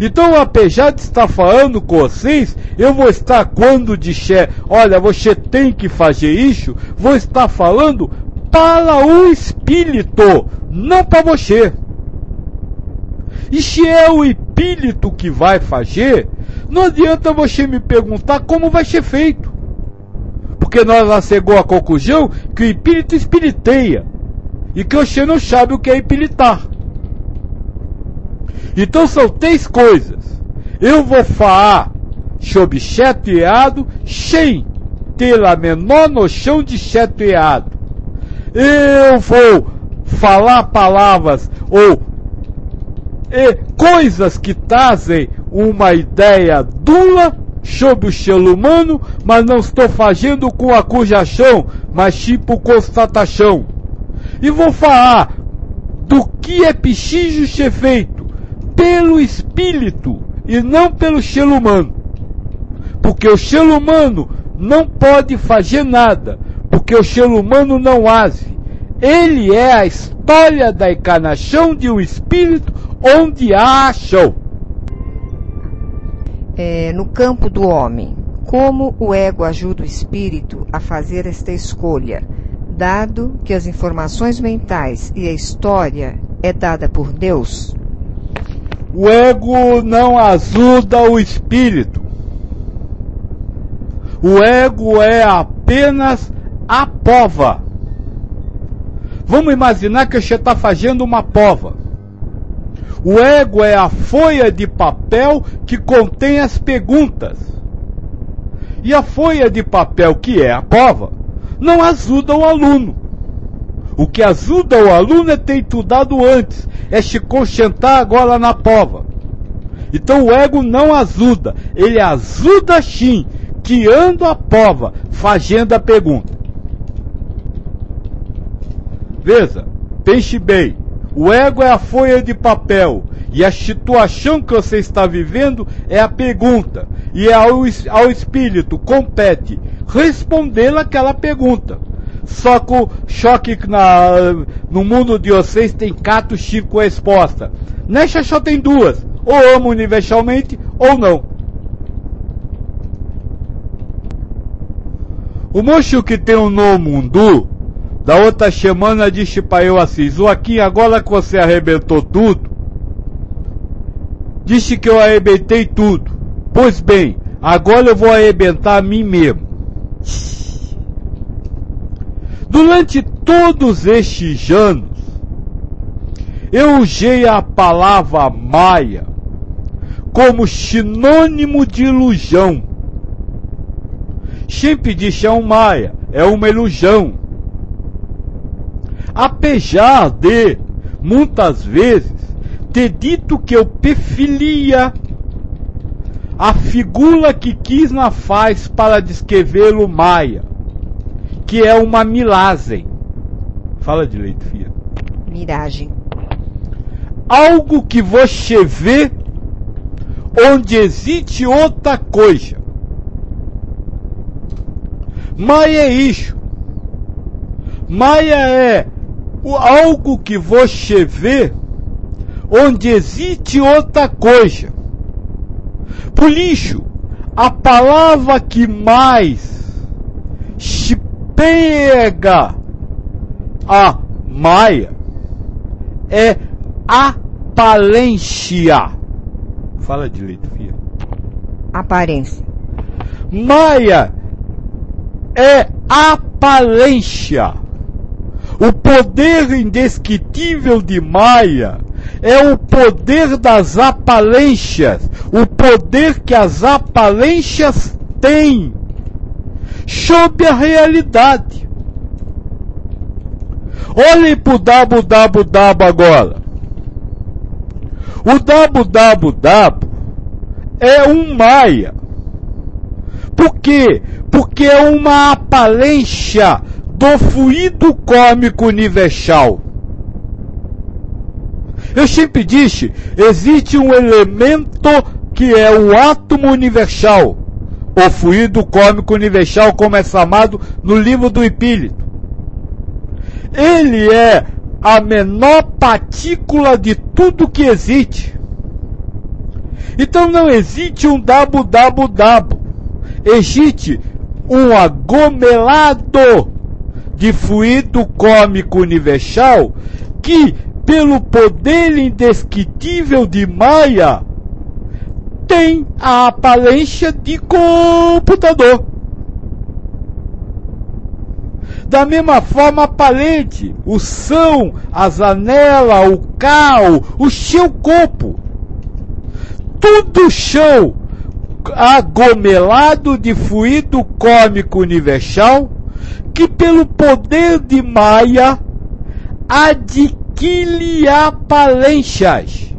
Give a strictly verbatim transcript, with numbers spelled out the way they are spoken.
Então, apesar de estar falando com vocês, eu vou estar quando disser, olha, você tem que fazer isso, vou estar falando para o espírito, não para você. E se é o espírito que vai fazer, não adianta você me perguntar como vai ser feito. Porque nós já chegou à conclusão que o espírito espiriteia. E que você não sabe o que é espiritar. Então são três coisas. Eu vou falar sobre chateado sem ter a menor noção de chateado. Eu vou falar palavras ou e, coisas que trazem uma ideia dura sobre o ser humano, mas não estou fazendo com acusação, mas tipo constatação. E vou falar do que é preciso ser feito pelo espírito e não pelo ser humano. Porque o ser humano não pode fazer nada, porque o ser humano não age. Ele é a história da encarnação de um espírito onde há ação. É, no campo do homem, como o ego ajuda o espírito a fazer esta escolha, dado que as informações mentais e a história é dada por Deus? O ego não ajuda o espírito. O ego é apenas a pova. Vamos imaginar que você está fazendo uma pova. O ego é a folha de papel que contém as perguntas. E a folha de papel, que é a prova, não ajuda o aluno. O que ajuda o aluno é ter estudado antes, é se concentrar agora na prova. Então o ego não ajuda, ele ajuda sim, guiando a prova, fazendo a pergunta. Veja, pense bem. O ego é a folha de papel e a situação que você está vivendo é a pergunta. E ao, ao espírito compete responder aquela pergunta. Só que o choque na, no mundo de vocês tem quatro, cinco respostas. Nessa só tem duas. Ou amo universalmente ou não. O moço que tem um no mundo, da outra semana disse para eu assim, Joaquim, agora que você arrebentou tudo, disse que eu arrebentei tudo. Pois bem, agora eu vou arrebentar a mim mesmo. Durante todos estes anos, eu usei a palavra Maia como sinônimo de ilusão. Sempre disse é um Maia, é uma ilusão. Apesar de, muitas vezes, ter dito que eu preferia a figura que quis na faz para descrever o Maia, que é uma miragem. Fala direito, filha. Miragem. Algo que você vê onde existe outra coisa. Maia é isso. Maia é algo que você vê onde existe outra coisa. Por isso, a palavra que mais se pega a Maia é aparência. Fala direito, filha. Aparência. Maia é aparência. O poder indescritível de Maia é o poder das aparências, o poder que as aparências têm sobre a realidade. Olhem para o www agora. O www é um Maia. Por quê? Porque é uma aparência do fluido cósmico universal. Eu sempre disse, existe um elemento que é o átomo universal, o fluido cósmico universal, como é chamado no livro do Espírito. Ele é a menor partícula de tudo que existe. Então não existe um dabo-dabo-dabo. Existe um aglomerado de fluido cósmico universal que, pelo poder indescritível de Maia, tem a aparência de computador. Da mesma forma aparente, o som, as anelas, o carro, o seu corpo. Tudo chão aglomerado de fluido cósmico universal que, pelo poder de Maia, adquire aparências.